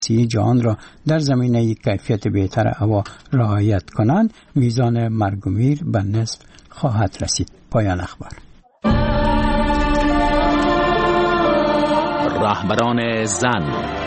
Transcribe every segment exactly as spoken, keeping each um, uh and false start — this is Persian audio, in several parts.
جهان را در زمینه کیفیت بهتر هوا رعایت کنند، میزان مرگ و میر به نصف خواهد رسید. پایان اخبار. رهبران زن.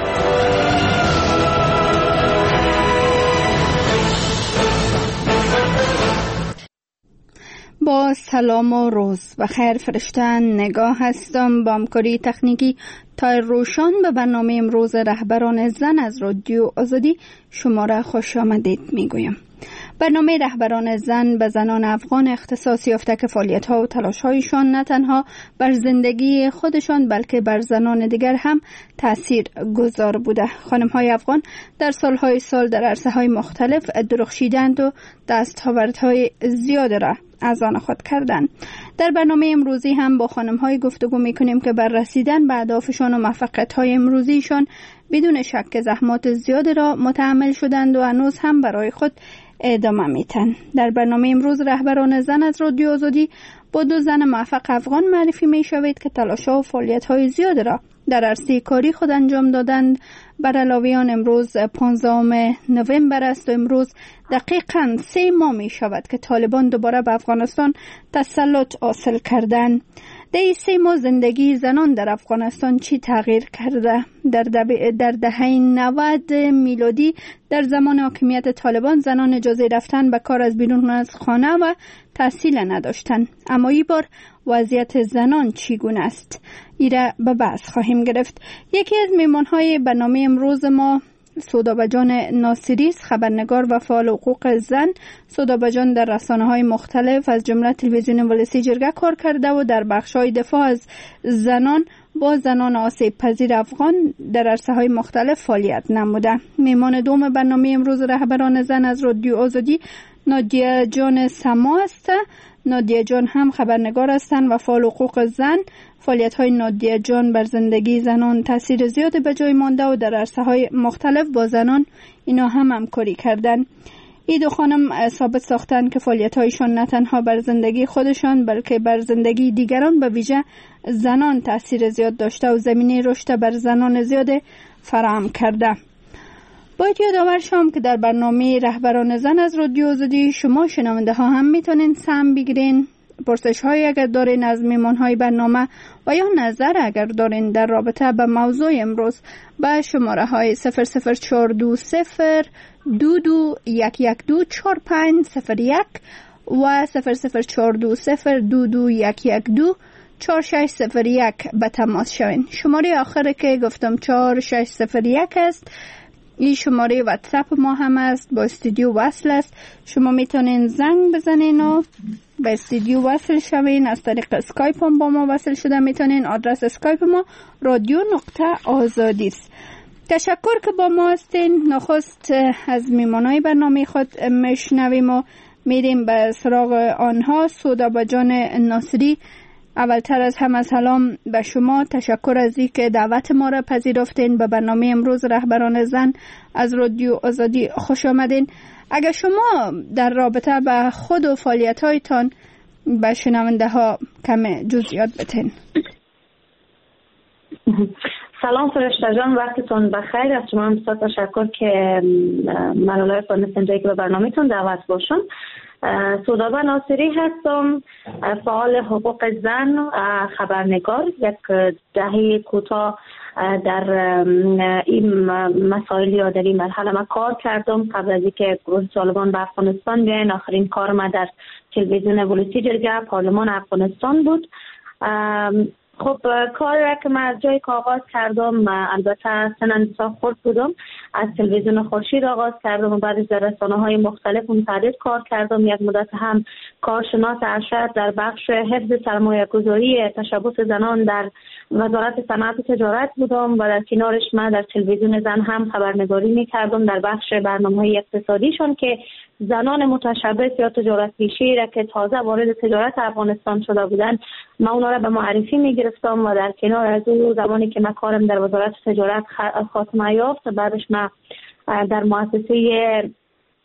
با سلام و روز بخیر فرشتن نگاه هستم. با همکاری تکنیکی تایر روشان به برنامه امروز رهبران زن از رادیو آزادی شما را خوش آمدید میگویم. برنامه رهبران زن به زنان افغان اختصاص یافته که فعالیت‌ها و تلاش‌هایشان نه تنها بر زندگی خودشان بلکه بر زنان دیگر هم تأثیر گذار بوده. خانم‌های افغان در سال‌های سال در عرصه‌های مختلف درخشیدند و دستاوردهای زیاد را از آن خود کردند. در برنامه امروزی هم با خانم‌های گفتگو می‌کنیم که بر رسیدن به اهدافشان و موفقیت‌های امروزیشان بدون شک زحمات زیاد را متحمل شدند و هنوز هم برای خود ادامه میتن. در برنامه امروز رهبران زن از رادیو آزادی با دو زن موفق افغان معرفی می شوید که تلاش‌ها و فعالیت‌های زیاد را در عرصه کاری خود انجام دادند. بر علاوه آن امروز پانزدهم نوامبر است و امروز دقیقاً سه ماه می شود که طالبان دوباره به افغانستان تسلط حاصل کردند. در این سه ماه زندگی زنان در افغانستان چی تغییر کرده؟ در, در دهه نود میلادی در زمان حاکمیت طالبان زنان اجازه رفتن به کار از بیرون از خانه و تحصیل نداشتند، اما این بار وضعیت زنان چگونه است؟ ایره به بحث خواهیم گرفت. یکی از میمانهای برنامه امروز ما سودابه جان ناصری است، خبرنگار و فعال حقوق زن. سودابه جان در رسانه‌های مختلف از جمله تلویزیون ولسی جرگه کار کرده و در بخش‌های دفاع از زنان با زنان آسیب پذیر افغان در عرصه‌های مختلف فعالیت نموده. میمان دوم برنامه امروز رهبران زن از رادیو آزادی نادیه جان سما است. نادیه جان هم خبرنگار هستند و فعال حقوق زن. فعالیت‌های نادیه جان بر زندگی زنان تاثیر زیادی به جای مانده و در عرصه‌های مختلف با زنان اینا هم همکاری کردند. این دو خانم ثابت ساختند که فعالیت‌هایشان نه تنها بر زندگی خودشان بلکه بر زندگی دیگران به ویژه زنان تاثیر زیاد داشته و زمینه رشد بر زنان زیاد فراهم کرده. باید یادآور شم که در برنامه رهبران زن از رادیو آزادی شما شنونده ها هم میتونین سهم بگیرین. پرسش های اگر دارین از میمان های برنامه و یا نظر اگر دارین در رابطه به موضوع امروز به شماره های صفر صفر چهار دو صفر دو دو یک یک دو چهار پنج صفر یک و صفر صفر چهار دو صفر دو دو یک یک دو چهار شش صفر یک به تماس شوین. شماره آخر که گفتم چهار شش صفر یک است. این شماره واتساپ ما هم است، با استودیو وصل است. شما میتونین زنگ بزنین و به استودیو وصل شوین. از طریق اسکایپ هم با ما وصل شده میتونین. آدرس اسکایپ ما رادیو نقطه آزادی است. تشکر که با ما هستین. نخست از میمانای برنامه خود میشنویم و میریم به سراغ آنها. سودابه جان ناصری، اولتر از همه سلام به شما. تشکر از این که دعوت ما را پذیرفتین. به برنامه امروز رهبران زن از رادیو آزادی خوش آمدین. اگر شما در رابطه به خود و فعالیت‌هایتان به شنونده ها کم جزئیات بتین. سلام فرشته جان، وقتتون بخیر. از شما هم بسیار تشکر که من لایق دانستین جایی که به برنامه‌تون دعوت باشم. سودابه ناصری هستم، فعال حقوق زن، خبرنگار. یک دهه کوتاه در این مسائل یا در این مرحله من کار کردم. قبل از اینکه گروه طالبان به افغانستان بیاین آخرین کار من در تلویزیون ولسی جرگه پارلمان افغانستان بود. خب کاری را که من از جایی که آغاز کردم، البته سنن بسیار خرد بودم، از تلویزیون خورشید آغاز کردم و بعدش در رسانه های مختلف متعدد کار کردم. یک مدت هم کارشناس ارشد در بخش حفظ سرمایه گذاری تشبث زنان در وزارت صنعت و تجارت بودم و در کنارش من در تلویزیون زن هم خبرنگاری می کردم در بخش برنامه‌های اقتصادیشون که زنان متشبث یا تجارت پیشه را که تازه وارد تجارت افغانستان شده بودند من اونا را به معرفی می گرفتم و در کنار از اون زمانی که من کارم در وزارت تجارت خاتمه یافت، بعدش من در مؤسسه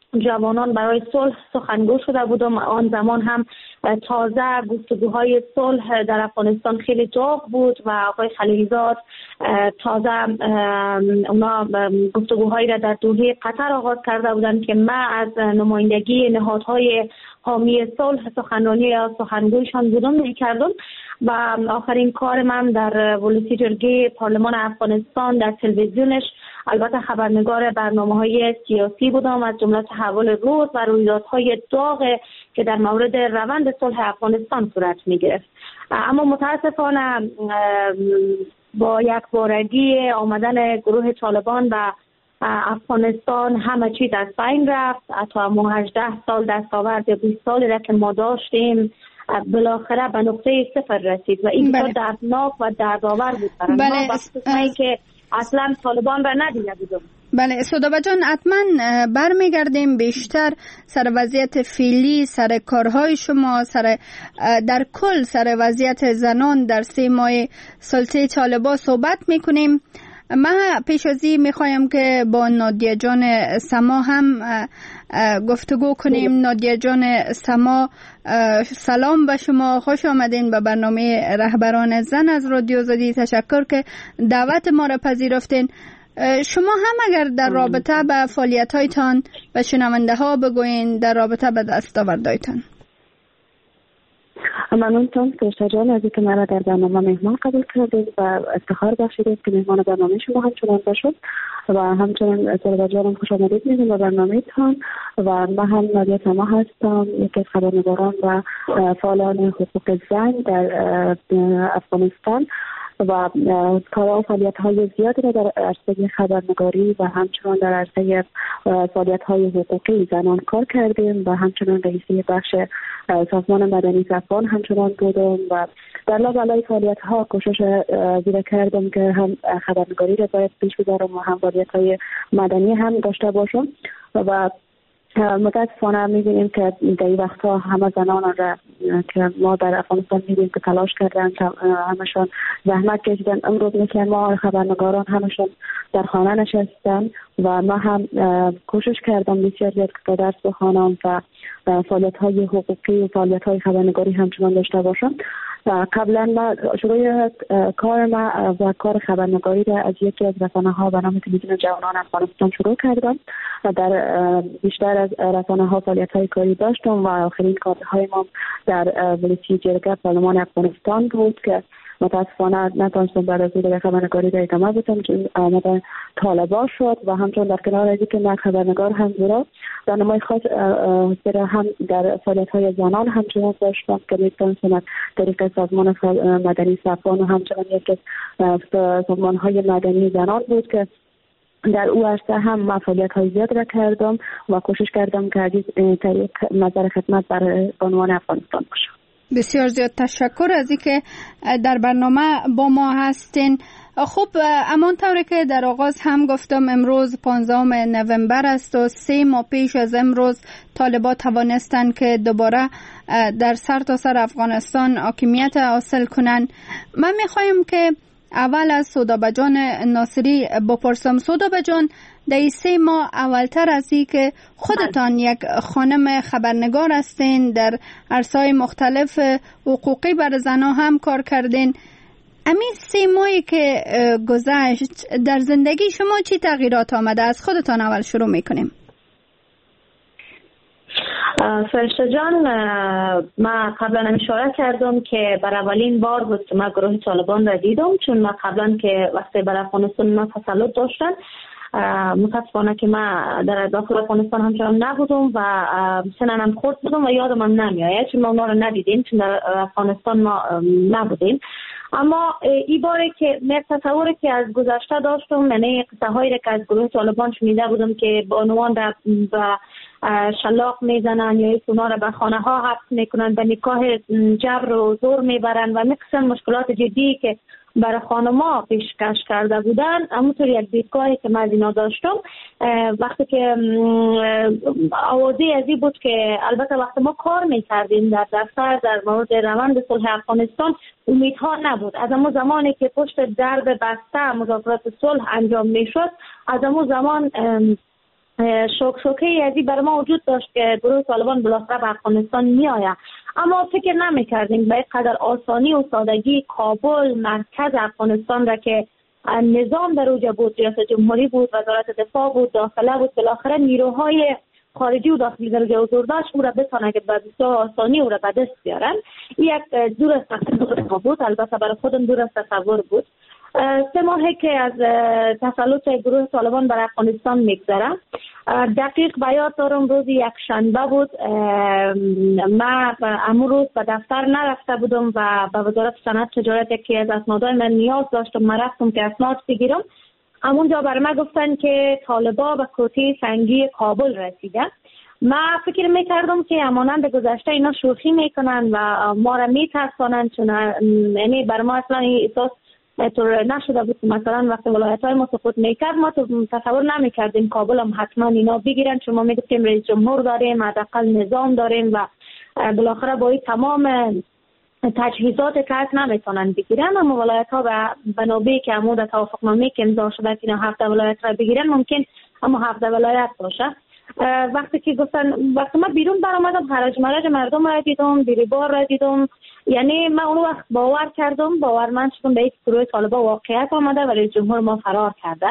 جوانان برای صلح سخنگو شده بودم. آن زمان هم تازه گفتگوهای صلح در افغانستان خیلی داغ بود و آقای خلیلزاد تازه اونا گفتگوهایی را در دوحه قطر آغاز کرده بودند که من از نمایندگی نهادهای حامی صلح سخنرانی یا سخنگویشان بودم می‌کردم و آخرین کار من در ولسی جرگه پارلمان افغانستان در تلویزیونش البته خبرنگار برنامه‌های سیاسی بودم، از جمله تحول روز و رویدادهای داغ که در مورد روند صلح افغانستان صورت می‌گرفت. اما متاسفانه با یک بارگی آمدن گروه طالبان و افغانستان همه چیز از بین رفت. حتی ما هجده سال دستاورد یا بیست سالی را که ما داشتیم بالاخره به نقطه صفر رسید و این بله. دردناک و دردآور بود برای بله. ما وقتی که اصلا طالبان را ندیده بودم. بله سودابه جان، حتما برمیگردیم بیشتر سر وضعیت فعلی، سر کارهای شما، سر در کل سر وضعیت زنان در سه ماه سلطه طالبان صحبت میکنیم. من پیش از این میخوایم که با نادیه جان سما هم گفتگو کنیم. نادیه جان سما، سلام به شما، خوش آمدین به برنامه رهبران زن از رادیو آزادی. تشکر که دعوت ما را پذیرفتین. شما هم اگر در رابطه به فعالیت‌هایتان به شنونده ها بگوین، در رابطه به دستاوردهایتان. ممنونتون فرشته جان از اینکه مرا در برنامه مهمان قبول کردید و افتخار بخشیدید که مهمان برنامه شما همچنان باشم و همچنان سودابه جانم خوش آمدید میگم به برنامه تان. و من هم نادیه سما هستم، یکی از خبرنگاران و فعالان حقوق زن در افغانستان و کار و فعالیت‌های زیادی را در عرصه خبرنگاری و همچنان در عرصه فعالیت‌های حقوقی زنان کار کردیم و همچنان رئیسی بخش سازمان مدنی صفان همچنان بودم و در لابلای فعالیت‌ها کوشش زیرا کردم که هم خبرنگاری را باید پیش ببرم و هم فعالیت‌های مدنی هم داشته باشم و متاسفانه می‌بینیم که در این وقت‌ها همه زنان را که ما در افغانستان می‌بینیم که تلاش کردن، همشون زحمت کشیدن. امروز مثل ما خبرنگاران همشون در خانه نشستن و ما هم کوشش کردم بسیار زیاد که درس بخوانم و فعالیت‌های حقوقی و فعالیت‌های خبرنگاری همچنان داشته باشم. قبلا ما شروع کار ما و کار خبرنگاری را از یکی از رسانه‌ها به نام تلویزیون جوانان افغانستان شروع کردم و در بیشتر از رسانه‌ها فعالیت‌های کاری داشتم و آخرین کارهای ما در ولسی جرگه پارلمان افغانستان بود که متاسفانه نتونستم بعد از این خبرنگاری را ادامه بدم چون آمدن طالبان شد و همچنان در کنار از اینکه من خبرنگار هم بودم راهنمای خاص هم در فعالیت‌های زنان همچنان داشتم که میتونستم از طریق سازمان مدنی صفان و همچنان یک از سازمان‌های مدنی زنان بود که در او عرصه هم من فعالیت‌های زیاد را کردم و کوشش کردم که از این طریق نظر خدمت برای عنوان افغانستان باشم. بسیار زیاد تشکر از اینکه در برنامه با ما هستین. خب امان طوری که در آغاز هم گفتم امروز پانزدهم نوامبر است و سه ماه پیش از امروز طالبان توانستند که دوباره در سر تا سر افغانستان حاکمیت حاصل کنند. من میخوایم که اول از سودابه جان ناصری بپرسم. سودابه جان، در سه ماه اولتر از این که خودتان یک خانم خبرنگار هستین، در عرصه‌های مختلف حقوقی بر زنها هم کار کردین، همین سه ماهی که گذشت در زندگی شما چی تغییرات آمده؟ از خودتان اول شروع میکنیم. فرشته جان، من قبلا اشاره کردم که بر اولین بار بود که من گروه طالبان را دیدم، چون من قبلا که وقتی بر افغانستان ما تسلط داشتن متاسفانه که من در داخل افغانستان همچنان نبودم و سننم خورد بودم و یادم هم نمیآید چون ما اونا رو ندیدیم، چون در افغانستان ما نبودیم. اما این باره که من تصوری که از گذشته داشتم، یعنی قصه هایی که از گروه طالبان شنیده بودم که بانوان را به شلاق میزنن یا اونا را به خانه ها حبس میکنن، به نکاح جبر و زور میبرن و مثل مشکلات جدی که برای خانما پیشکش کرده بودن، همونطور یک دیدگاهی که من از اینا داشتم. وقتی که آوازی از این بود که البته وقتی ما کار میکردیم در دفتر در مورد روند صلح افغانستان امیدها نبود. از اون زمانی که پشت درب بسته مذاکرات صلح انجام میشد، از اون زمان شوک شوکه ازی برای ما وجود داشت که گروه طالبان بالاخره به افغانستان می آید، اما فکر نمی کردیم به قدر آسانی و سادگی کابل مرکز افغانستان را که نظام در اوجا بود، ریاست جمهوری بود، وزارت دفاع بود، داخله بود، بالاخره نیروهای خارجی و داخلی در اوجا حضور داشت، او را بتانه که به بسیار آسانی او را به دست بیارن. یک دور از تصور بود، البته برای خودم دور از تصور بود. سه ماهی که از تسلط گروه طالبان بر افغانستان میگذره، دقیق بیاد دارم روز یک شنبه بود، من امون روز به دفتر نرفته بودم و به وزارت صنعت تجارت یکی از اسنادهای من نیاز داشتم، من رفتم که اسناد بگیرم. همونجا بر من گفتن که طالبا به کوته سنگی کابل رسیده. من فکر میکردم که همانند گذشته اینا شوخی میکنن و ما را میترسانن، چون یعنی بر ما اصلا احساس طور نشده بود. مثلا وقتی ولایت های ما سقوط میکرد ما تو تصور نمیکردیم کابل هم حتما اینا بگیرن، چون ما میگفتیم رئیس جمهور داریم، حداقل نظام داریم و بالاخره با این تمام تجهیزات که هست نمیتونن بگیرن. اما ولایت ها به بنابه که عمود توافقنامه که امضا شده که هفته ولایت را بگیرن ممکن اما هفته ولایت باشه. وقتی که گفتن، وقتی من بیرون برآمدم حرج مرج مردم را دیدم، دیریبار را دیدم، یعنی من اون وقت باور کردم، باورمند شدم به یک گروه طالبان واقعیت آمده و رئیس جمهور ما فرار کرده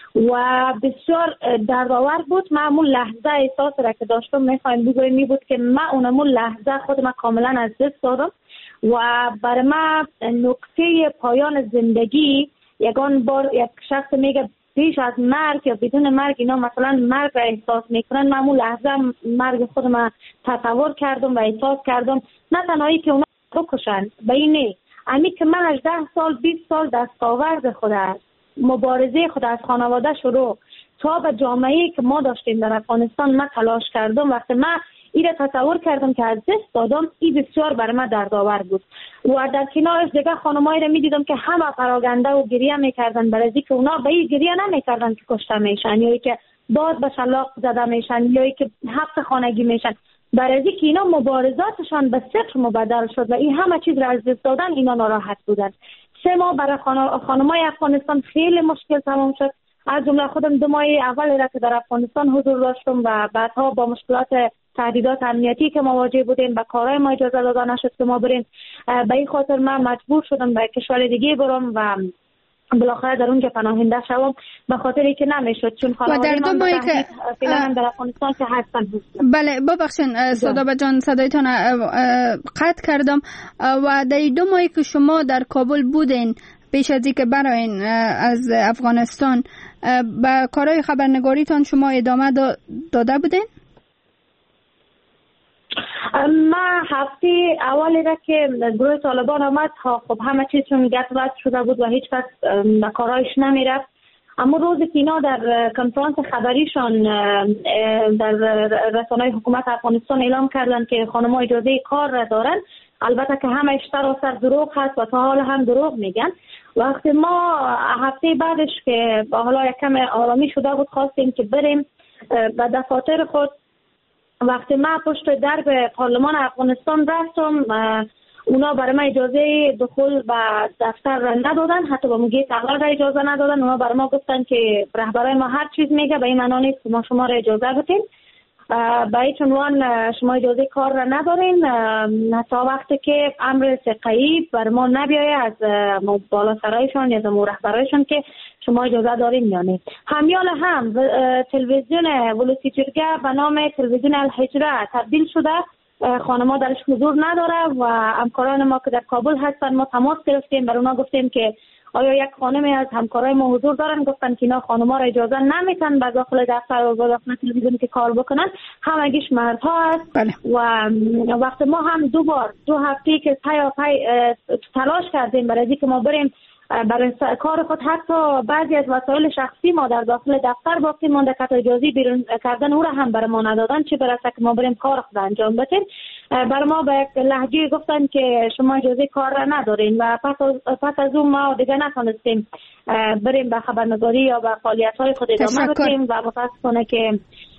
و بسیار دردآور بود. من اون لحظه احساس را که داشتم میخوایم بگویم می بود که من اونمون لحظه خود من کاملا از دست دادم و برای من نقطه پایان زندگی یگان بار یک شخص میگه پیش از مرگ یا بدون مرگ اینا مثلا مرگ را احساس میکنن، من اون لحظه مرگ خودم تصور کردم و احساس کردم نه تنهایی که اونا بکشن، به اینه امی که من هجده سال بیست سال دستاورد خود است، مبارزه خود از خانواده شروع تا به جامعه‌ای که ما داشتیم در افغانستان من تلاش کردم. وقتی من این را تصور کردم که از دست دادم، این بسیار برای من دردآور بود و در کنارش دیگه خانمایی را میدیدم که همه پراگنده و گریه میکردن برای اینکه اونا به این گریه نمیکردن که کشته میشن یا که باد به شلاق زده میشن یا که حبس خانگی میشن، برای اینکه اینا مبارزاتشان به صفر مبدل شد و این همه چیز را از دست دادن اینا ناراحت بودن. سه ماه برای خانمای افغانستان خیلی مشکل تمام شد، از جمله خودم دو ماه اول را که در افغانستان حضور داشتم و بعدها با مشکلات تهدیدات امنیتی که مواجه بودیم به کارهای ما اجازه داده نشد که ما بریم، به این خاطر من مجبور شدم به کشور دیگه برم و بالاخره در اونجا پناهنده شوم به خاطر اینکه نمیشد، چون خانواده من در که فعلا در افغانستان که هستن. بله ببخشید صدابه جان صدایتان قطع کردم. و در دو ماهی که شما در کابل بودین پیش از اینکه براین از افغانستان، به کارهای خبرنگاریتان شما ادامه داده بودین؟ ما هفته اولی را که گروه طالبان آمد خب همه چیز چون گت وقت شده بود و هیچ کس کارایش نمی رفت، اما روزی که اینا در کنفرانس خبریشان در رسانه‌های حکومت افغانستان اعلام کردن که خانم‌ها اجازه کار را دارن، البته که همه سراسر دروغ هست و تا حال هم دروغ میگن. وقتی ما هفته بعدش که حالا یک کم آرامی شده بود خواستیم که بریم به دفاتر خود، وقتی من پشت درب پارلمان افغانستان رفتم اونا برای من اجازه دخول به دفتر را ندادن، حتی با موگه تغییر را اجازه ندادن. اونا برای ما گفتن که رهبرای ما هر چیز میگه به این معنا نیست که ما شما را اجازه بدیم، به هیچ عنوان شما اجازه کار را ندارین تا وقتی که امر ثقه‌ای بر ما نبیایه از بالا سرایشان یا از رهبرایشان که شما اجازه دارین یا نه. همیال هم تلویزیون ولسی جرگه به نام تلویزیون الحجره تبدیل شده، خانم‌ها درش حضور نداره و همکاران ما که در کابل هستن ما تماس گرفتیم، بر اونا گفتیم که آیا یک خانمی از همکارای ما حضور دارن، گفتن که اینا خانم‌ها را اجازه نمیتن به داخل دفتر و داخل تلویزیون که کار بکنن، همگیش مردها هست. بله. و وقت ما هم دو بار دو هفته که پی پی تلاش کردیم برای اینکه ما بریم برای کار خود، حتی بعضی از وسایل شخصی ما در داخل دفتر باقی مونده که اجازه بیرون کردن او را هم برای ما ندادن، چه برسه که ما بریم کار خود انجام بدیم. برای ما به یک لهجه گفتن که شما اجازه کار را ندارین و پس از, پس از اون ما دیگه نتونستیم بریم به خبرنگاری یا به فعالیت‌های خود ادامه بدیم و متاسفانه که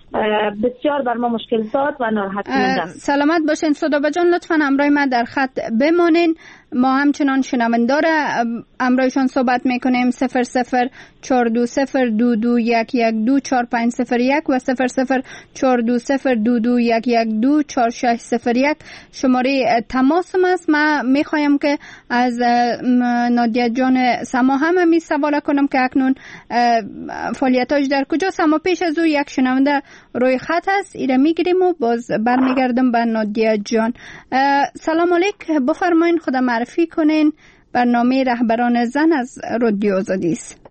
بسیار بر ما مشکل داد و ناراحت کننده. سلامت باشین سودابه جان، لطفاً همراه ما در خط بمانین. ما همچنان شنوندار همراهشان صحبت میکنیم. صفر صفر چهار دو صفر دو دو یک یک دو چهار پنج صفر یک و صفر صفر چهار دو صفر دو دو یک یک دو چهار شش صفر یک شماره تماسم است. من میخوایم که از نادیه جان سما هم می سوال کنم که اکنون فعالیتاش در کجا. سما پیش از او یک شنونده روی خط است، ایره میگیریم و باز برمیگردم به نادیه جان. سلام علیک، بفرمایین، خدا معرفی کنین. برنامه رهبران زن از رادیو آزادی است.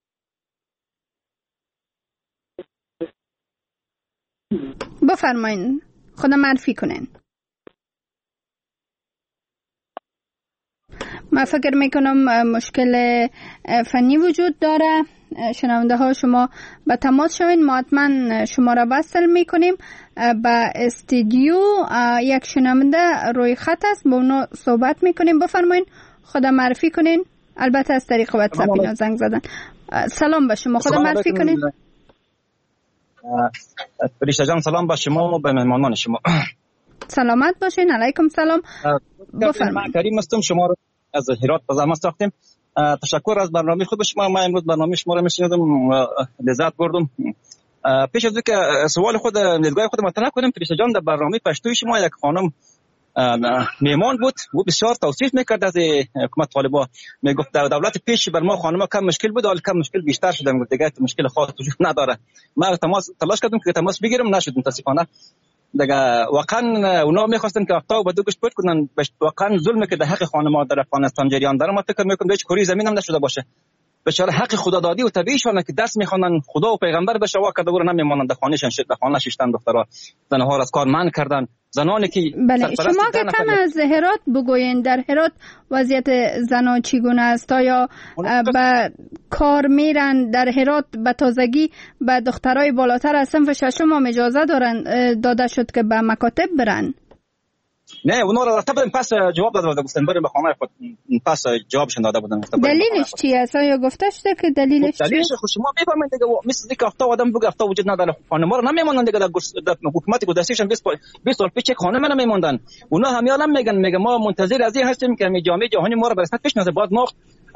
بفرمایین، خدا معرفی کنین. من فکر میکنم مشکل فنی وجود داره. شنونده ها شما به تماس شوین، ما حتما شما را وصل میکنیم به استودیو. یک شنونده روی خط است، با اونو صحبت میکنیم. بفرمایین، خدا معرفی کنین. البته از طریق واتساپ اینا زنگ زدن. سلام به شما، خدا معرفی کنین. فرشته جان سلام به شما و به مهمانان شما. سلامت باشین. علیکم سلام. بفرمایید. کریم هستم، شما رو از هرات به زحمت ساختیم. تشکر از برنامه خوب شما. من امروز برنامه شما رو میشنیدم، لذت بردم. پیش از اینکه سوال خود دیدگاه خود مطرح کنم، فرشته جان در برنامه پشتوی شما یک خانم میمان بود و بسیار توصیف میکرد از حکومت طالبان. میگفت در دولت پیش بر ما خانم‌ها کم مشکل بود، حالا کم مشکل بیشتر شده. میگفت دیگه مشکل خاص وجود نداره. ما تماس تلاش کردم که تماس بگیرم، نشد متاسفانه. دیگه واقعا اونا میخواستن که افتاو به دوگش پورت کنن. واقعا ظلمه که در حق خانم‌ها در افغانستان جریان داره. ما فکر میکنم هیچ کاری زمین هم نشده باشه. بچاره حق خدا دادی و طبیعیشونه که دست میخوانن خدا و پیغمبر بشه وا کرده ور نمیمانند. خانهشون شد، خانه ششتن دخترها زنها از کار منع کردن. زنانی که بله، شما که کم از هرات بگوین، در هرات وضعیت زنا چگونه است؟ آیا به کار میرن در هرات به تازگی به دخترای بالاتر از صنف ششم هم اجازه دارن داده شد که به مکاتب برن؟ نه، اونا را رتبه پس جواب داده گفتن بریم به خانه خود، پس جوابشون داده بودن. دلیلش چی است؟ یا گفته شده که دلیلش چی است؟ دلیلش خود شما میفهمید دیگه، مثل اینکه هفته آدم بگه هفته وجود نداره. خانم‌ها رو نمیمونن دیگه. در حکومت گذشتهشون بیست سال پیش یک خانم نمیموندن. اونا همیالا میگن میگه ما منتظر از این هستیم که می جامعه جهانی ما رو به رسمیت بشناسه. بعد ما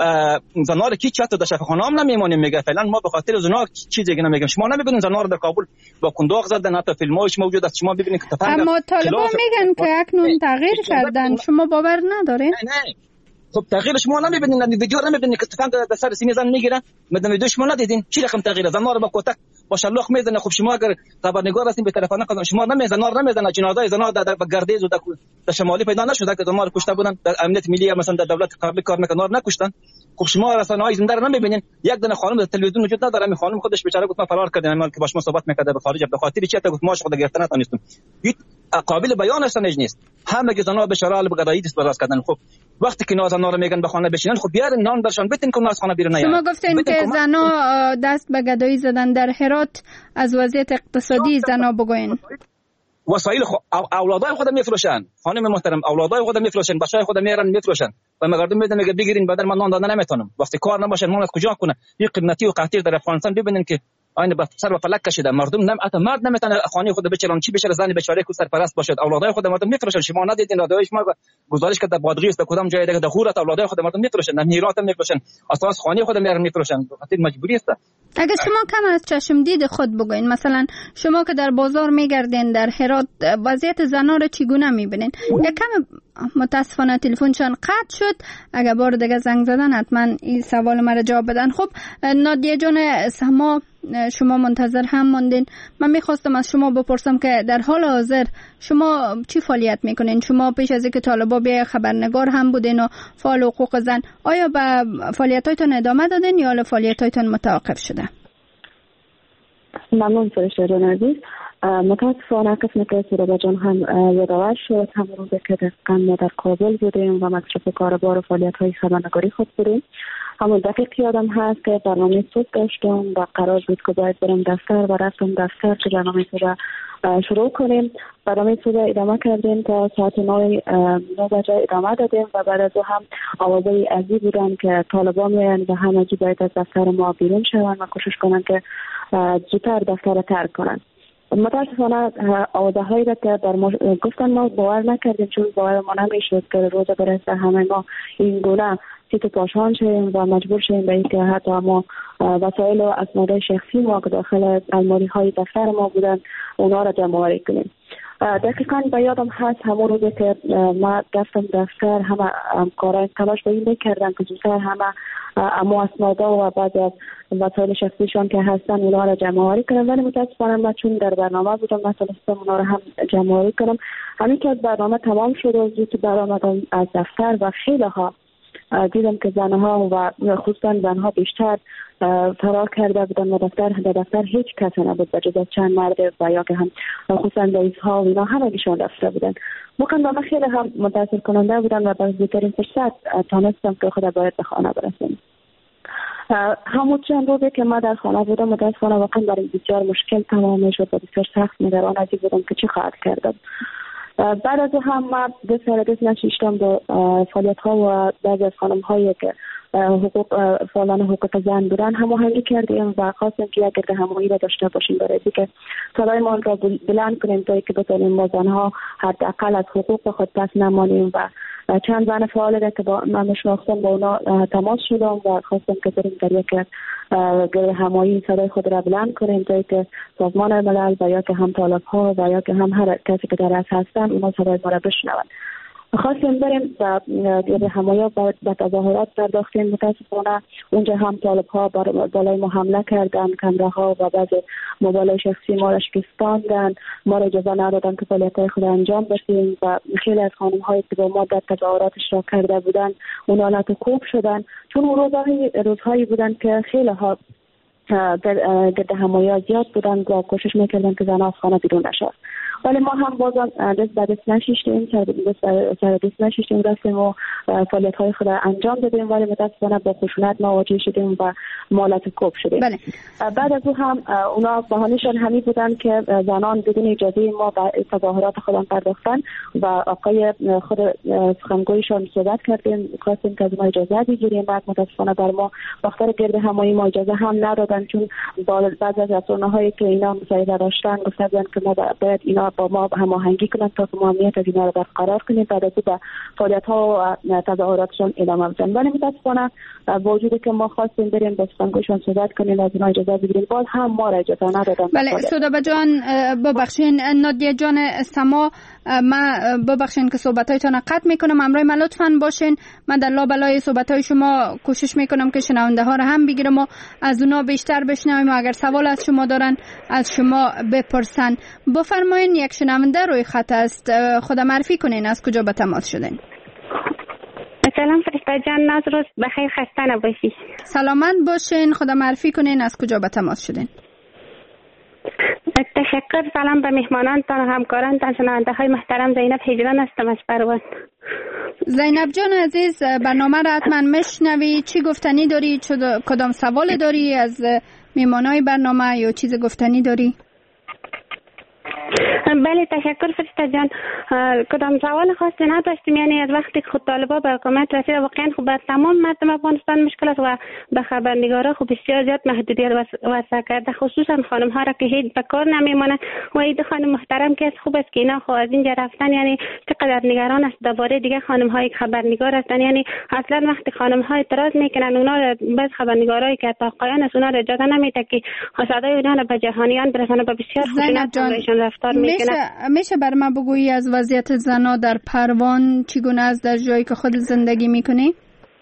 زنا رو کی چت در شفاخانه هم نمیمونیم. میگه فعلا ما به خاطر زنا چیزی دیگه نمیگیم. شما نمیبینید زنا رو در کابل با کنداق زدن، حتی فیلماش موجود است. شما ببینید که تفنگ. اما طالبان میگن که اکنون تغییر کردن. شما باور ندارین؟ نه نه، خب تغییر شما نمیبینید، ویدیو نمیبینید که تفنگ در سر سینه زن میگیره. مدام ویدیو شما ندیدین چی رقم تغییر؟ زنا رو با کتک با شلاق میزنه. خب شما اگر خبرنگار هستین به تلفن قدم شما نمیزنن، زنا رو نمیزنن. جنازه زنا در گردیز و در شمالی پیدا نشده که زنا رو کشته بودن. در امنیت ملی مثلا در دولت قبلی کار میکنن نکشتن. خب شما رسانه‌های زنده رو نمیبینین. یک دونه خانم در تلویزیون وجود نداره. می خانم خودش بیچاره گفت من فرار کردم، من که باش ما صحبت میکرده به خارج به خاطر چی تا گفت ماش خود گرفتن نتونستم. هیچ قابل بیان اصلا نیست. همه که زنا به شرال به گدایی دست براز کردن. خب وقتی که نازنا رو میگن به خانه بشینن، خب بیارن نان درشان بتین که از خانه بیرون نیان. شما گفتین که زنا دست به گدایی زدن. در هرات از وضعیت اقتصادی زنا بگوین. وسایل خو... اولادای خودم میفروشن. خانم محترم، اولادای خودم میفروشن، بچهای خودم میارن میفروشن. و مردم میگن میگه بگیرین بدل من نان دادن نمیتونم. وقتی کار نباشه من از کجا کنه؟ این قیمتی و قحطی در افغانستان ببینین که آینه به سر و فلک کشیده. مردم نم حتی مرد نمیتونه خانه خود بچران چی بشه زن بیچاره کو سرپرست باشد. اولادای خود مردم میفروشن. شما ندیدین رادیوی شما گزارش کرده بادغیس است کدام جای دیگه دخورت اولادای خود مردم میفروشن. نمیرات میفروشن. اساس خانه خود میارن میفروشن. خاطر مجبوری است. اگه شما کم از چشم دید خود بگوین، مثلا شما که در بازار میگردین در هرات وضعیت زنا رو چگونه میبینین؟ یک کم متاسفانه تلفنشان قطع شد. اگه بار دیگه زنگ زدن حتما این سوال مرا جواب بدن. خب نادیه جان سما، شما منتظر هم ماندین. من میخواستم از شما بپرسم که در حال حاضر شما چی فعالیت میکنین؟ شما پیش از اینکه طالبا بیا خبرنگار هم بودین و فعال حقوق زن، آیا به فعالیتاتون ادامه دادین یا فعالیتاتون متوقف شده؟ ممنون فرشته جان عزیز. متاسفانه قسم که سودابه جان هم یادآور شد، هم روزی که دقیقا ما در کابل بودیم و مصرف کاربار و فعالیت های خبرنگاری خود بودیم. همون دقیق یادم هست که برنامه صبح داشتم و قرار بود که باید برم دفتر و رفتم دفتر که برنامه صبح شروع کنیم. برنامه صبح ادامه کردیم تا ساعت نه بجه ادامه دادیم و بعد از او هم آوازهای ازی بودن که طالبان میان و همگی باید از دفتر ما بیرون شوند و کوشش کنن که زودتر دفتر رو ترک کنن. متاسفانه آوازه هایی را که در ما گفتن ما باور نکردیم، چون باور ما نمیشد که روز برسه همه ما این گونه سیت پاشان شدیم و مجبور شدیم به اینکه حتی ما وسایل و اسناد شخصی ما که داخل الماری های دفتر ما بودن اونا را جمع آوری کنیم. دقیقاً به یادم هست همون روزی که ما رفتم دفتر همه همکاران تلاش به این میکردن که زودتر همه اما اسنادا و بعضی از وسایل شخصیشان که هستن اونا را جمع آوری کنم، ولی متاسفانه من چون در برنامه بودم نتونستم اونا را هم جمع آوری کنم. همین که برنامه تمام شد و زود برآمدم از دفتر و خیلی ها دیدم که زنها و خصوصا زنها بیشتر فرار کرده بودن و دفتر در دفتر هیچ کس نبود بجز از چند مرد و یا که هم خصوصا رئیس‌ها و اینا همگیشون رفته بودن. واقعا من خیلی هم متاثر کننده بودن و با بهترین فرصت تانستم که خود باید به خانه برسیم. همون چند روزی که ما در خانه بودم متاسفانه واقعا برای بسیار مشکل تمام شد و بسیار سخت نگران از این بودم که چی خواهد کردم. بعد از او هم ما دست سر دست نشیشتم به فعالیت ها و بعضی از خانم هایی که حقوق فعالان حقوق زن بودن هماهنگی کردیم و خواستیم که یک گرد هماهنگی را داشته باشیم برای اینکه صدای ما را بلند کنیم تا اینکه بتونیم ما زنها حداقل از حقوق خود پس نمانیم. و چند زن فعال که با من میشناختم با اونا تماس شدم و خواستم که بریم در یک گرد هماهنگی صدای خود را بلند کنیم تا اینکه سازمان ملل و یا که هم طالب ها و یا که هم هر کسی که در از هستن اونا صدای ما را بشنون. خواستیم بریم و گرد هماهنگی با تظاهرات پرداختیم. متاسفانه اونجا هم طالب ها بالای ما حمله کردن، کامره ها و بعض موبایل شخصی ما را شکستاندن، ما را اجازه ندادن که فعالیت‌های خود انجام بدیم و خیلی از خانم هایی که با ما در تظاهرات اشتراک کرده بودن اونا ناکوب شدن، چون اون روزهای روزهایی بودن که خیلی ها در گرد هماهنگی زیاد بودن و کوشش میکردن که زنها از خانه بیرون نشود. ولی ما هم بازم دست به دست نشیشتیم، سر دست نشیشتیم، رفتیم و فعالیت های خود انجام دادیم، ولی متاسفانه با خشونت مواجه شدیم و مالت کوب شدیم. بله. بعد از او هم اونا بهانه‌شان همین بودن که زنان بدون اجازه ما به تظاهرات خودم پرداختن و آقای خود سخنگویشان صحبت کردیم، خواستیم که از ما اجازه بگیریم. بعد متاسفانه بر ما وقتار گرد هماهنگی ما اجازه هم ندادن، چون بعضی از رسانه‌هایی که اینا مصاحبه داشتن گفتن که ما باید اینا با ما هماهنگی کنند تا که ما امنیت از اینا رو برقرار کنیم. بعد از به فعالیت ها و تظاهراتشون ادامه بدن. ولی متاسفانه با وجودی که ما خواستیم بریم با سخنگویشون صحبت کنیم از اینا اجازه بگیریم، باز هم ما را اجازه ندادن. بله سودابه جان ببخشین، نادیه جان سما، ما ببخشین که صحبتایتان قطع میکنم، همراه ما لطفاً باشین. من در لابلای صحبتای شما کوشش میکنم که شنونده ها را هم بگیرم و از اونا بیشتر بشنویم و اگر سوال از شما دارن از شما بپرسن. بفرمایین، یک شنونده روی خط است، خود معرفی کنین از کجا به تماس شدین. سلام فرشته جان، ناز روز بخیر، خسته نباشی. سلامت باشین، خود معرفی کنین از کجا به تماس شدین. تشکر. سلام به مهمانانتان و همکارانتان، شنونده های محترم. زینب هجران هستم از پروان. زینب جان عزیز، برنامه را حتما میشنوی، چی گفتنی داری؟ کدام سوال داری از مهمانای برنامه یا چیز گفتنی داری؟ بله تشکر فرشته جان. کدام سوال خاصی نداشتیم، یعنی از وقتی که خود طالبا به حکومت رسید واقعا خب بر تمام مردم افغانستان مشکل است و به خبرنگارا خب بسیار زیاد محدودیت وضع کرده، خصوصا خانم ها را که هیچ به کار نمیمونه. و این خانم محترم که خوب است که اینا خب از اینجا رفتن، یعنی چقدر نگران است درباره دیگه خانم های خبرنگار هستن. یعنی اصلا وقتی خانم ها اعتراض میکنن اونا بس خبرنگارایی که تا قایان است اونا را اجازه نمیده که صدای اونا را به جهانیان برسانه، به بسیار خشونت رفتار میکنه. میشه میشه بر ما بگویی از وضعیت زنها در پروان چگونه است در جایی که خود زندگی میکنی؟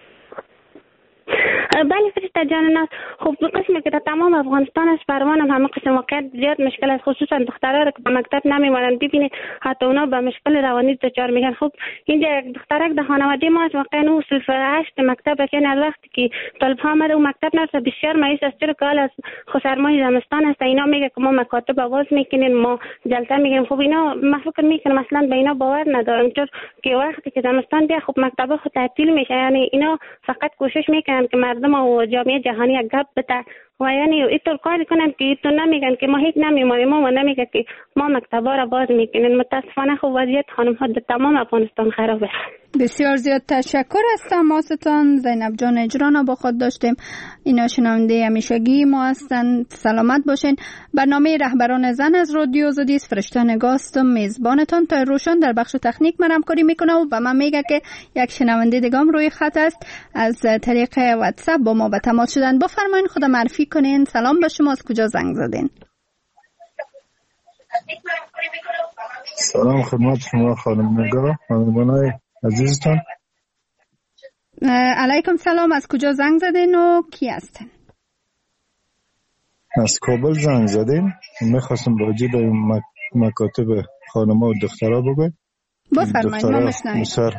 بله فرشته جان ناز، خب قسمی که در تمام افغانستان است، پروان هم همه قسم واقعیت زیاد مشکل است، خصوصا دخترها را که به مکتب نمیمانند. ببینید حتی اونا به مشکل روانی دچار میشن. خب اینجا یک دخترک در خانواده ما است، واقعا او صنف هشت مکتب است، یعنی از وقتی که طالب ها آمده او مکتب نرسه بسیار مایوس است، چرا که حال از سرمای زمستان است. اینا میگه که ما مکاتب آواز میکنیم، ما جلسه میگیریم. خب اینا من فکر میکنم اصلا به اینا باور ندارم، چون که وقتی که زمستان بیا خب مکتب خود تعطیل میشه. یعنی اینا فقط کوشش میکنن که مردم و جامعه جهانی یک گپ بده و یعنی اینطور کاری کنن که ایتون نمیگن که ما هیچ نمیمانیم و نمیگه که ما مکتبا را باز میکنیم. متاسفانه خب وضعیت خانم ها در تمام افغانستان خرابه. بسیار زیاد تشکر از تماستان. زینب جان اجرانا با خود داشتیم. اینا شنونده همیشگی ما هستند. سلامت باشین. برنامه رهبران زن از رادیو آزادی است. فرشته نگاستم میزبانتان تا روشن در بخش تکنیک من همکاری میکنه و به من میگه که یک شنونده دیگه هم روی خط است. از طریق واتساپ با ما به تماس شدن. بفرمایید خود معرفی کنین. سلام به شما. از کجا زنگ زدین؟ سلام خدمت شما خانم نگاه خانمانای عزیزتان. علیکم سلام. از کجا زنگ زدین و کی هستین؟ از کابل زنگ زدین. میخواستم راجع به مک... مکاتب خانم‌ها و دخترها بگم. بفرمایید ما میشنویم. بسیار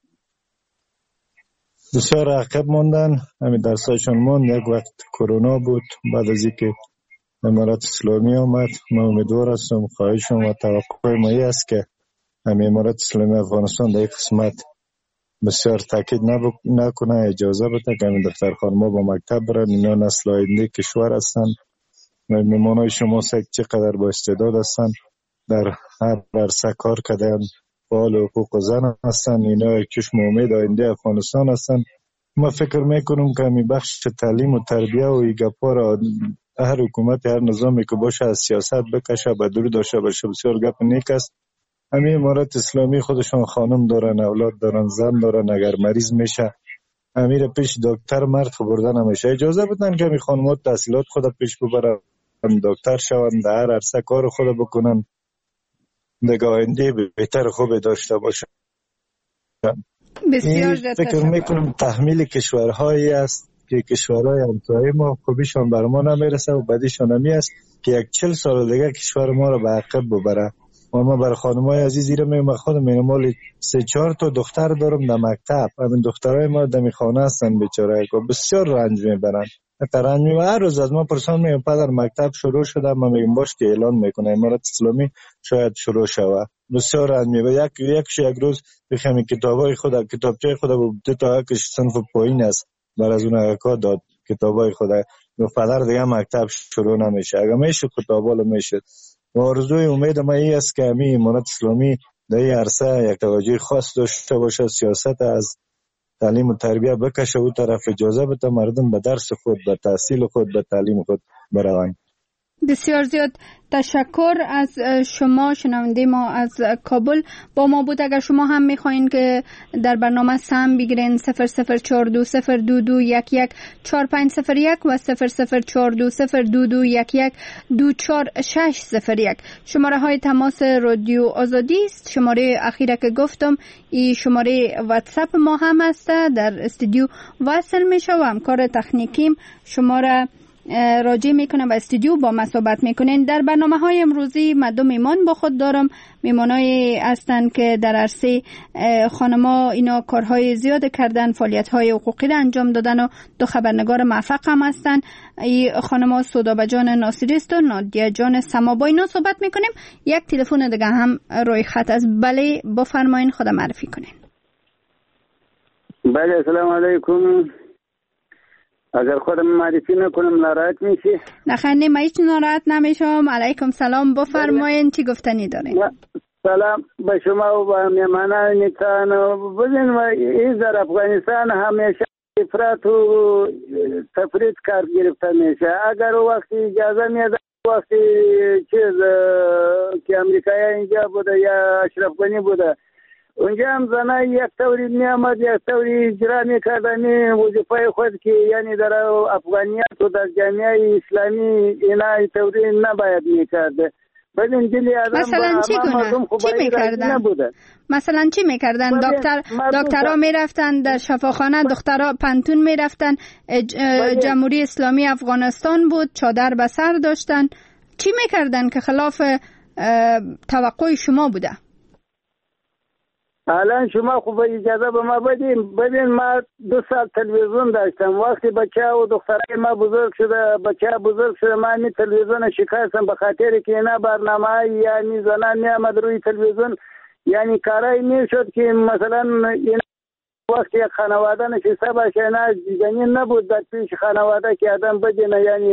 بسیار عقب ماندن. همین درسایشان ماند. یک وقت کرونا بود. بعد از اینکه امارت اسلامی آمد ما امیدوار هستم خواهشم و توقع ما این است که همین امارت اسلامی افغانستان در این قسمت بسیار تاکید نکنه، اجازه بده که همین دختر خانم‌ها با مکتب برن. اینا نسل آینده کشور هستن. مهمانای شما سک چقدر با استعداد هستن، در هر عرصه کار کردن، فعال حقوق زن هستن. اینا چشم امید آینده افغانستان هستن. ما فکر میکنم که همین بخش تعلیم و تربیه و ایگاپا را هر حکومت هر نظامی که باشه از سیاست بکشه به دور داشته باشه. بسیار گپ نیک است. همین امارت اسلامی خودشان خانم دارن، اولاد دارن، زن دارن. اگر مریض میشه امیر پیش دکتر مرد خبردن نمیشه. اجازه بدن که همین خانمات تحصیلات خود پیش ببرن، دکتر شون، در هر عرصه کار خود بکنن، دیگه آینده بهتر خوب داشته باشن. بسیار فکر میکنم تحمیل کشورهایی است که کشورهای همسایه ما خوبیشان بر ما نمیرسه و بدیشان همی است که یک چل سال دیگه کشور ما رو به عقب ببره. و ما بر خانمای عزیز ایره میگم خودم مینمال سه چهار تا دختر دارم در مکتب. همین دخترای ما در خانه هستن بیچاره که بسیار رنج میبرن. رنج میبرن. هر روز از ما پرسان میگم پدر مکتب شروع شده، ما میگم باش که اعلان میکنه امارت اسلامی شاید شروع شود. بسیار رنج میبرن. یک یکش یک روز بخوام کتابای خود کتابچه خود دو تا کش صنف پایین است بر از اون کار داد کتابای خود. و پدر دیگه مکتب شروع نمیشه. اگه میشه کتابالو میشه. و آرزوی امید ما این است که همین امارت اسلامی در این عرصه یک توجه خاص داشته باشه، سیاست از تعلیم و تربیه بکشه و طرف، اجازه بده مردم به درس خود، به تحصیل خود، به تعلیم خود بروند. بسیار زیاد تشکر از شما. شنونده ما از کابل با ما بود. اگر شما هم میخواین که در برنامه سهم بگیرین صفر صفر چهار دو صفر دو دو یک یک چهار پنج صفر یک و صفر صفر چهار دو صفر دو دو یک یک دو چهار شش صفر یک شماره های تماس رادیو آزادی است. شماره اخیره که گفتم این شماره واتساپ ما هم است. در استودیو وصل میشه و همکار تکنیکیم شماره راجع میکنم و استودیو با ما صحبت میکنین. در برنامه های امروزی من دو میمان با خود دارم. میمانایی هستند که در عرصه خانما اینا کارهای زیاد کردن، فعالیت های حقوقی را انجام دادن و دو خبرنگار موفق هم هستند. ای خانما سودابه جان ناصری است و نادیه جان سما. با اینا صحبت میکنیم. یک تلفن دیگه هم روی خط است. بله بفرمایین خود معرفی کنین. بله السلام علیکم. اگر خودم معرفی نکنم ناراحت میشی؟ نخنی ما هیچ ناراحت نمیشم. علیکم سلام. بفرمایین چی گفتنی دارین؟ سلام به شما و به مهمانانتان. ببین این در افغانستان همیشه افراط و تفرید کار گرفته میشه. اگر وقتی اجازه میده وقتی چیز که امریکایی اینجا بوده یا اشرف غنی بوده اونجا هم زنای یک طوری میامد یک طوری اجرا میکردنی وظیفه خود که یعنی در افغانیت و در جامعه اسلامی اینا طوری نباید میکرده. ببین دلی آدم مثلا چی کنه؟ چی میکردن؟ مثلا چی میکردن؟ دکتر دکترها میرفتن در شفاخانه، دخترها پنتون میرفتن. جمهوری اسلامی افغانستان بود، چادر به سر داشتن. چی میکردن که خلاف توقع شما بوده؟ الان شما خوب اجازه به ما بدین. ببین ما دو سال تلویزیون داشتم. وقتی بچه و دخترای ما بزرگ شده، بچه بزرگ شده، ما می تلویزیون شکستم به خاطر که اینا برنامه یعنی زنان می آمد روی تلویزیون، یعنی کارایی می شد که مثلا این وقتی یک خانواده نشسته باشه، اینا جنین نبود در پیش خانواده که آدم بدینه، یعنی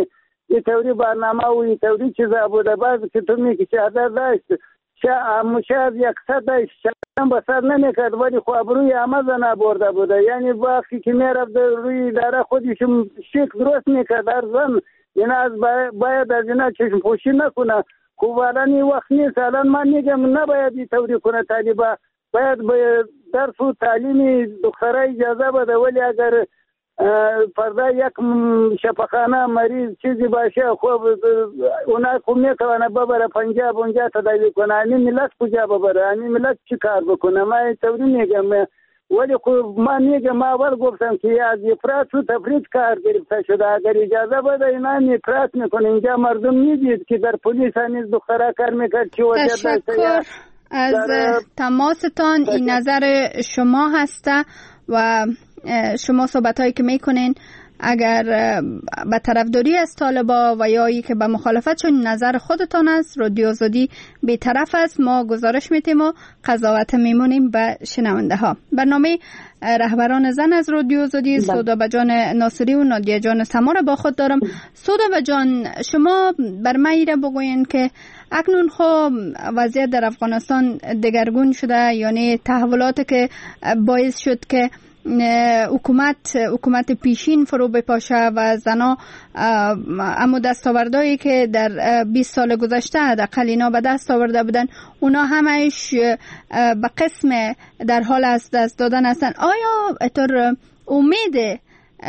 این طوری برنامه و این طوری چیزا بوده. بعد که تو میگی شهادت داشت شاید یکصد داشت شهادت به سر نمیکرد ولی خب روی همه زن برده بوده. یعنی وقتی که میرفت روی داره خودشون شک درست میکرد هر زن این از باید از اینا چشم پوشی نکنه. خب الان این وقت نیست. الان من میگم نباید این طوری کنه طالبا، باید به درس و تعلیم دخترای اجازه بده. ولی اگر فردا یک شفاخانه مریض چیزی باشه خب اونا خب میتونه ببره پنجاب اونجا تداوی کنه. این ملت کجا ببره؟ این ملت چی کار بکنه؟ من اینطوری میگم. ولی خب من میگم ما اول گفتم که از افراط و تفرید کار گرفته شده. اگر اجازه بده اینا افراط میکنه. اینجا مردم میدید که در پلیس هنیز دختره کار میکرد چی وجه تشکر از تماستان. این نظر شما هسته و شما صحبت هایی که میکنین اگر به طرفداری از طالبا و یا ای که به مخالفتشون نظر خودتان است، رادیو آزادی بی‌طرف است. ما گزارش میتیم و قضاوت میمونیم به شنونده ها. برنامه رهبران زن از رادیو آزادی سودابه جان ناصری و نادیه جان سما با خود دارم. سودابه جان، شما بر من ایره بگوین که اکنون خب وضعیت در افغانستان دگرگون شده، یعنی تحولاتی که باعث شد که حکومت حکومت پیشین فرو بپاشه و زنا اما دستاوردهایی که در بیست سال گذشته حداقل اینا به دست آورده بودن اونا همش به قسم در حال از دست دادن هستن. آیا اطور امید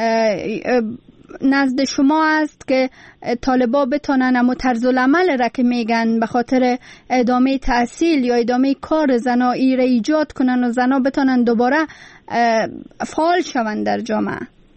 نزد شما است که طالبا بتونن اما طرز العمل را که میگن به خاطر ادامه تحصیل یا ادامه کار زنایی را ایجاد کنن و زنا بتونن دوباره فعال شوند در جامعه؟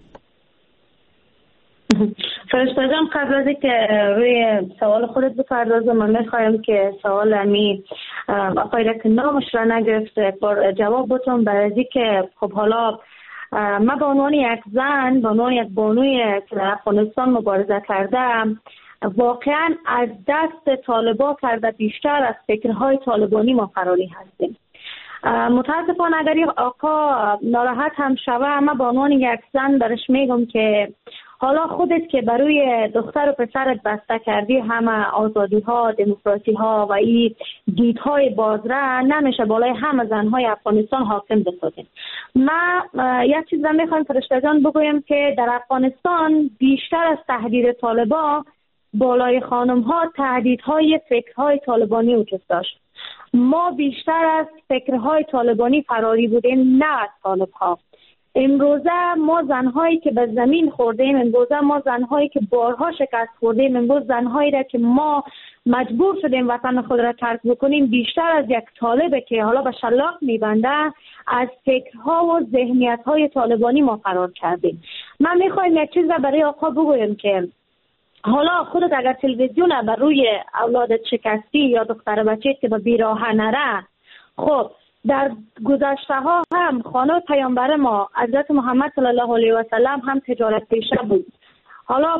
فرشته جان، قبل از اینکه روی سوال خودت بپردازم من میخوایم که سوال امی آقای را که نامش را نگرفت جواب بتون. برای اینکه خب حالا من به عنوان یک زن، به عنوان یک بانوی که در افغانستان مبارزه کردم، واقعا از دست طالبا کرده بیشتر از فکرهای طالبانی ما فراری هستیم. متاسفانه اگر آقا ناراحت هم شوه، اما به عنوان یک زن برش میگم که حالا خودت که برای دختر و پسرت بسته کردی همه آزادی ها، دموکراسی ها و این دیدهای بازره، نمیشه بالای همه زنهای افغانستان حاکم بسازیم. من یک چیز رو میخوایم فرشته جان بگویم که در افغانستان بیشتر از تهدید طالبا بالای خانم ها تهدیدهای فکرهای طالبانی وجود داشت. ما بیشتر از فکرهای طالبانی فراری بودیم، نه از طالب ها. امروزه ما زنهایی که به زمین خوردیم، امروزه ما زنهایی که بارها شکست خوردیم، امروز زنهایی را که ما مجبور شدیم وطن خود را ترک بکنیم، بیشتر از یک طالبه که حالا به شلاق میبنده از فکرها و ذهنیتهای طالبانی ما فرار کردیم. من میخوایم یک چیز را برای آقا بگویم که حالا خودت اگر تلویزیون بر روی اولادت شکستی یا دختر بچه که به بیراه نره، خب در گذشته ها هم خانه پیامبر ما حضرت محمد صلی الله علیه و سلم هم تجارت پیشه بود. حالا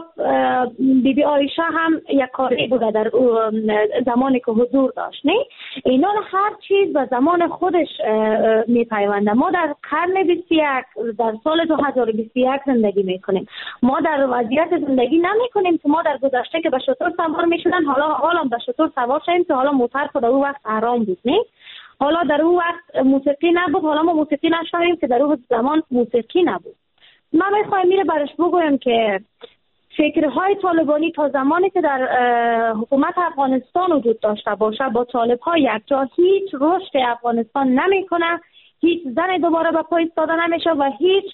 بی بی عایشه هم یک کاری بوده در زمانی که حضور داشت. نه اینا هر چیز به زمان خودش میپیونده. ما در قرن بیست و یک، در سال دو هزار و بیست و یک زندگی میکنیم. ما در وضعیت زندگی نمیکنیم که ما در گذشته که به شتر سوار میشدن حالا حالا به شتر سوار شدیم که حالا موتر خود اون وقت حرام بود. نه حالا در اون وقت موسیقی نبود، حالا ما موسیقی نشنویم که در اون زمان موسیقی نبود. من میخوایم میره برش بگویم که فکرهای طالبانی تا زمانی که در حکومت افغانستان وجود داشته باشه با طالب ها یک جا هیچ رشد افغانستان نمیکنه، هیچ زن دوباره به پای ایستاده نمیشه و هیچ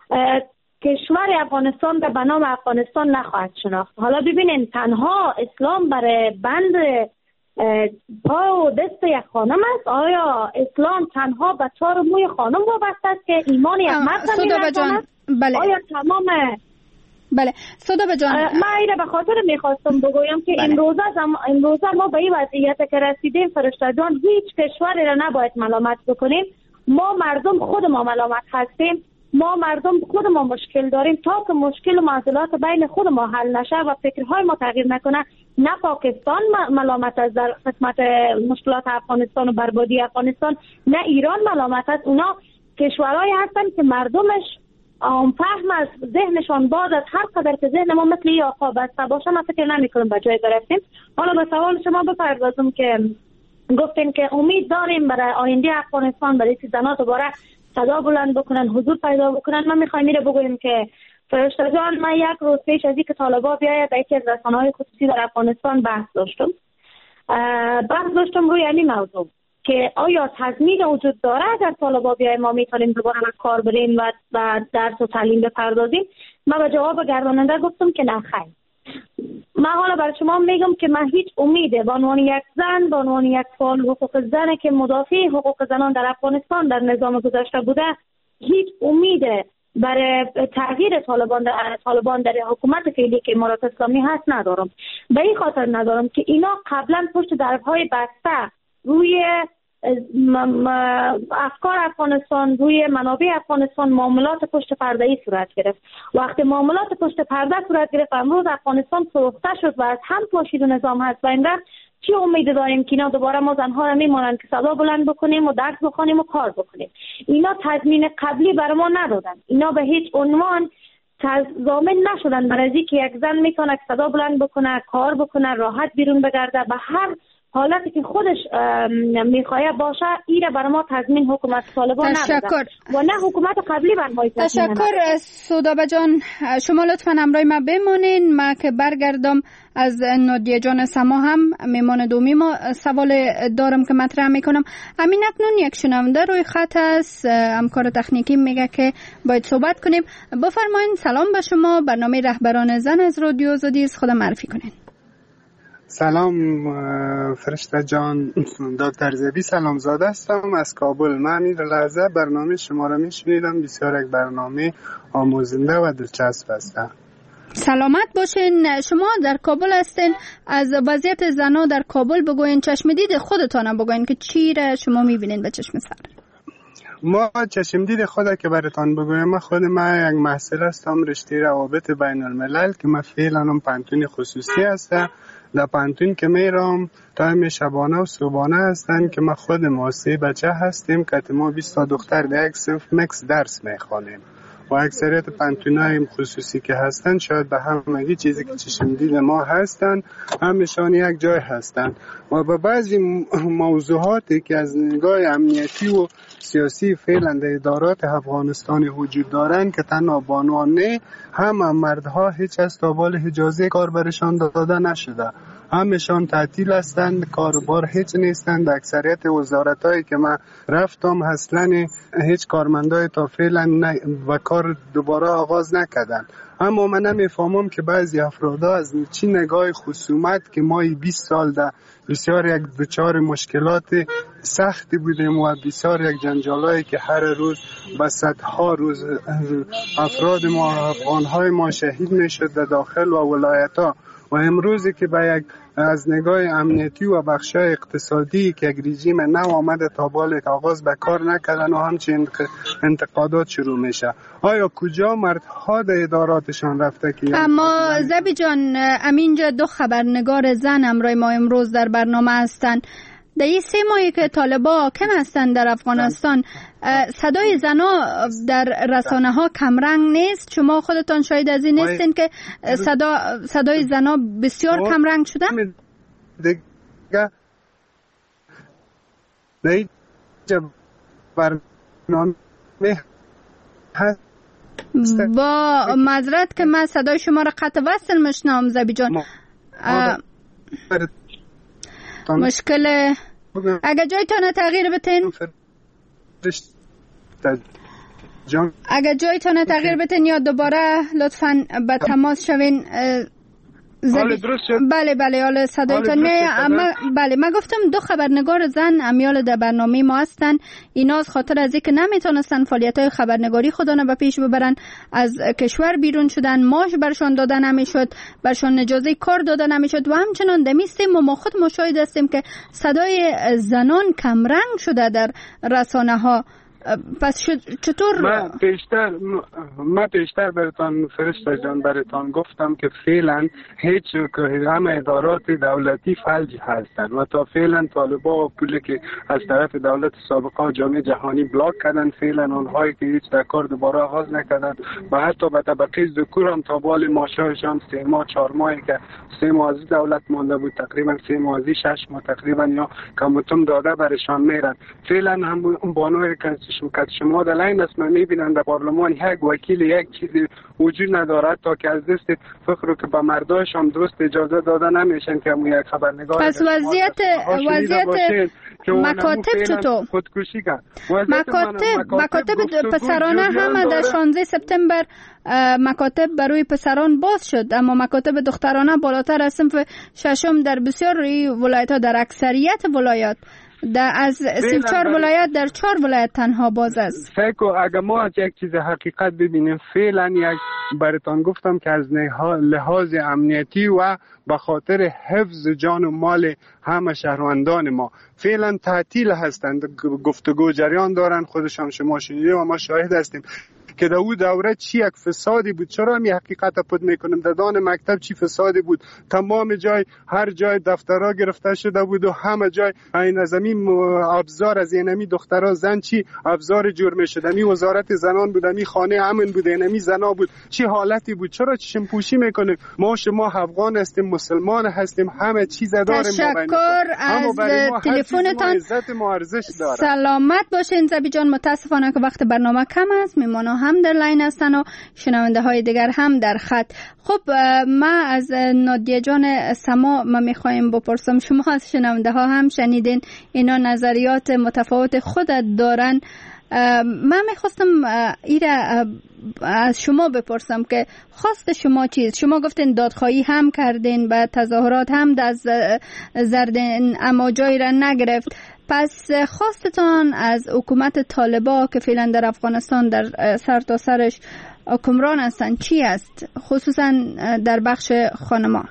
کشور افغانستان به نام افغانستان نخواهد شناخت. حالا ببینین تنها اسلام برای بند پا و دست یک خانم است. آیا اسلام تنها به تار موی خانم وابسته است که ایمان یک مرد نمی‌داند؟ بله. آیا تمام بله سودابه جان، من اینه به خاطر میخواستم بگویم که بله. امروزه زم... امروزه ما به این وضعیت که رسیدیم فرشته جان هیچ کشوری را نباید ملامت بکنیم. ما مردم خود ما ملامت هستیم. ما مردم خود ما مشکل داریم. تا که مشکل و معضلات بین خود ما حل نشه و فکرهای ما تغییر نکنه، نه پاکستان ملامت است در قسمت مشکلات افغانستان و بربادی افغانستان، نه ایران ملامت است. اونا کشورهایی هستن که مردمش فهم از ذهنشان باز از هر قدر که ذهن ما مثل این آقا بسته باشه، من فکر نمی کنم به جای برسیم. حالا به سوال شما بپردازم که گفتیم که امید داریم برای آینده افغانستان، برای که زنها دوباره صدا بلند بکنن، حضور پیدا بکنن. من میخوایم میره بگویم که فرشته جان، من یک روز پیش از اینکه طالبان بیاید در یکی از رسانه‌های خصوصی در افغانستان بحث داشتم. بحث داشتم روی این موضوع که آیا تضمین وجود داره اگر طالبان بیاید ما میتونیم دوباره کار بریم و و درس و تعلیم بپردازیم؟ من به جواب گرداننده گفتم که نه خیر. من حالا برای شما میگم که من هیچ امیده به عنوان یک زن، به عنوان یک فعال حقوق زن که مدافع حقوق زنان در افغانستان در نظام گذشته بوده، هیچ امیده برای تغییر طالبان در طالبان در حکومت فعلی که امارات اسلامی هست ندارم. به این خاطر ندارم که اینا قبلا پشت درهای بسته روی افکار افغانستان، روی منابع افغانستان معاملات پشت پرده‌ای صورت گرفت. وقتی معاملات پشت پرده صورت گرفت، امروز افغانستان سوخته شد و از هم پاشید و نظام هست. و این وقت چی امید داریم که اینا دوباره ما زنها را میمانند که صدا بلند بکنیم و درس بخونیم و کار بکنیم؟ اینا تضمین قبلی بر ما ندادن. اینا به هیچ عنوان ضامن نشدن برای اینکه یک زن میتونه صدا بلند بکنه، کار بکنه، راحت بیرون بگرده، به هر حالتی که خودش میخواه باشه. ایره برای ما تضمین حکومت طالبان نداده و نه حکومت قبلی بر ما تضمین نداده. تشکر سودابه جان. شما لطفا همراه ما بمانین، ما که برگردم از نادیه جان سما هم میمان دومی ما سوال دارم که مطرح میکنم. همین اکنون یک شنونده روی خط است، همکار تکنیکی میگه که باید صحبت کنیم. بفرمایید. سلام به شما، برنامه رهبران زن از رادیو آزادی است، خودم معرفی کنین. سلام فرشته جان، دکتر زبی سلام زاده هستم از کابل. من این لحظه برنامه شما را میشنیدم، بسیار یک برنامه آموزنده و دلچسب است. سلامت باشین. شما در کابل هستین، از وضعیت زنان در کابل بگوین، چشم دید خودتان بگوین که چی را شما میبینین به چشم سر. ما چشم دید خود که براتان بگویم، من خود من یک محصل هستم رشته روابط بین الملل که من فعلا هم پانتون خصوصی هستم. در پانتون که میرم تایم شبانه و صبحانه هستن که ما خود ما سه بچه هستیم که ما بیست تا دختر در یک صنف مکس درس میخوانیم و اکثریت پانتونای خصوصی که هستن شاید به همگی چیزی که چشم دید ما هستن همشان یک جای هستن و به بعضی موضوعاتی که از نگاه امنیتی و سیاسی فعلا در ادارات افغانستان وجود دارن که تنها بانوان نه، هم مردها هیچ از تابال اجازه کار برشان داده نشده، همشان تعطیل هستند، کاربار هیچ نیستند. اکثریت وزارتایی که من رفتم اصلا هیچ کارمندای تا فعلا و کار دوباره آغاز نکردن. اما من نمیفهمم که بعضی افرادا از چی نگاه خصومت که ما بیست سال ده بسیار یک دچار مشکلات سختی بودیم و بسیار یک جنجالایی که هر روز به صدها روز افراد ما افغانهای ما شهید میشد در داخل و ولایت ها و امروزی که به یک از نگاه امنیتی و بخشای اقتصادی که یک رژیم نو آمده تا بال آغاز به کار نکردن و همچنین انتقادات شروع میشه. آیا کجا مردها در اداراتشان رفته که اما زبی جان، امینجا دو خبرنگار زن امروز ما امروز در برنامه هستن. در این سه ماهی که طالبا کم هستن در افغانستان، صدای زنا در رسانه ها کمرنگ نیست؟ شما خودتان شاید از این نیستین که صدا صدای زنا بسیار کمرنگ شده؟ با معذرت که من صدای شما را قطع وصل میشنوم زبی جان. مشکل اگر جایتان تغییر بتین اگر جایتان تغییر بتین یا دوباره لطفاً به تماس شوین. بله بله حالا صدایتان میاد. اما بله من گفتم دو خبرنگار زن امیال در برنامه ما هستن. اینا از خاطر از اینکه نمیتونستن فعالیت‌های خبرنگاری خودشون به پیش ببرن از کشور بیرون شدن، معاش برشون داده نمیشد، برشون اجازه کار داده نمیشد و همچنان دمیستیم ما خود مشاهده هستیم که صدای زنان کمرنگ شده در رسانه ها. پس چطور من پیشتر من پیشتر براتان فرشته جان براتان گفتم که فعلا هیچ همه ادارات دولتی فلج هستند و تا فعلا طالبا و پولی که از طرف دولت سابقه و جامعه جهانی بلاک کردن، فعلا اونهایی که هیچ در کار دوباره آغاز نکردن و حتی به طبقه ذکور هم تا بال ماشایشان سه ماه چهار ماهی که سه ماه از دولت مانده بود، تقریبا سه ماه از شش ماه تقریبا یا کمتون داده برشان میرن. فعلا هم اون بانوی که شما در لین است میبینن در پارلمان یک وکیل یک چیزی وجود ندارد تا که از دست فخر که به مرداش هم درست اجازه داده نمیشن که همون یک خبرنگار. پس وضعیت وضعیت مکاتب چطور؟ خودکشی کرد. مکاتب مکاتب پسرانه هم در شانزده سپتامبر مکاتب برای پسران باز شد، اما مکاتب دخترانه بالاتر از صنف ششم در بسیاری ولایت‌ها، در اکثریت ولایات در از سی و چهار ولایت در چهار ولایت تنها باز است. فکر اگر ما از یک چیز حقیقت ببینیم، فعلا یک براتان گفتم که از لحاظ امنیتی و به خاطر حفظ جان و مال همه شهروندان ما فعلا تعطیل هستند، گفتگو جریان دارن، خودشان شما شنیدید و ما شاهد هستیم که در اون دوره چی یک فسادی بود. چرا می حقیقت پد میکنم؟ در دان مکتب چی فسادی بود؟ تمام جای هر جای دفترها گرفته شده بود و همه جای این زمین ابزار از اینمی دخترها زن چی ابزار جور میشد، می وزارت زنان بود، می خانه امن بود، اینمی زنا بود، چی حالتی بود؟ چرا چشم پوشی میکنیم؟ ما شما افغان هستیم، مسلمان هستیم، همه چیز داریم. تشکر از تلفنتان. سلامت باشین زبی جان. متاسفانه که وقت برنامه کم است، میمانا هم در لاین هستن و شنونده های دیگر هم در خط. خب ما از نادیه جان سما ما میخوایم بپرسم، شما از شنونده ها هم شنیدین اینا نظریات متفاوت خودت دارن. من میخواستم ایره از شما بپرسم که خواست شما چیست؟ شما گفتین دادخواهی هم کردین و تظاهرات هم از زردین اما جایی را نگرفت. پس خواستتان از حکومت طالبا که فعلا در افغانستان در سر تا سرش حکمران هستند چی است؟ خصوصا در بخش خانمان.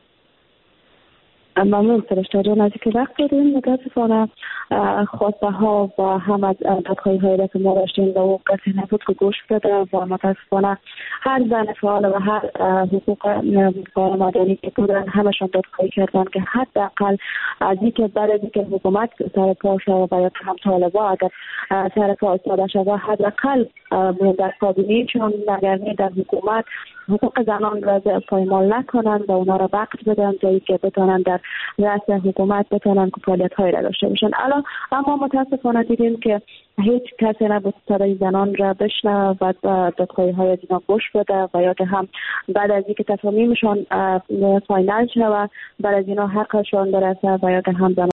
ممنون فرشته جان از اینکه وقت داریم. متاسفانه خواسته ها و هم از دادخواهی هایی را که ما داشتیم و کسی نبود که گوش بده و متاسفانه هر زن فعال و هر حقوق فعال مدنی که بودن همشان دادخواهی کردن که حداقل از اینکه بعد از اینکه حکومت سر پا شد و یا هم طالبا اگر سر پا ایستاده شد حداقل در کابینه چون نگرانی در حکومت حقوق زنان را پایمال نکنند و اونا را وقت بدن جایی که بتونن در رأس حکومت بتونن که فعالیت های را داشته باشن. الان اما متاسفانه دیدیم که هیچ کسی نبود صدای زنان را بشنوه و دادخواهی های از اینا گوش بده و یا که هم بعد از اینکه تصمیمشان فاینال شود بعد از اینا حقشان برسه و یا که هم